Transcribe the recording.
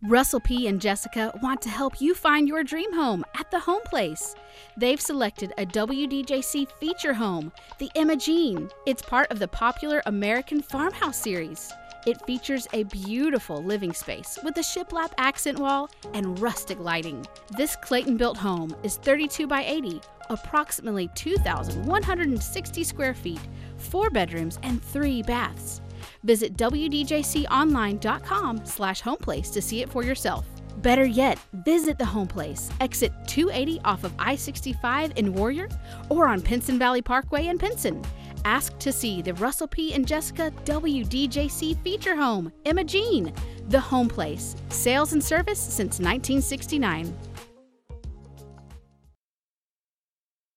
Russell P. and Jessica want to help you find your dream home at the Home Place. They've selected a WDJC feature home, the Imogene. It's part of the popular American Farmhouse series. It features a beautiful living space with a shiplap accent wall and rustic lighting. This Clayton-built home is 32 by 80, approximately 2,160 square feet, 4 bedrooms, and 3 baths. Visit WDJConline.com/homeplace to see it for yourself. Better yet, visit the Home Place, exit 280 off of I-65 in Warrior or on Pinson Valley Parkway in Pinson. Ask to see the Russell P. and Jessica WDJC feature home, Imogene. The Home Place. Sales and service since 1969.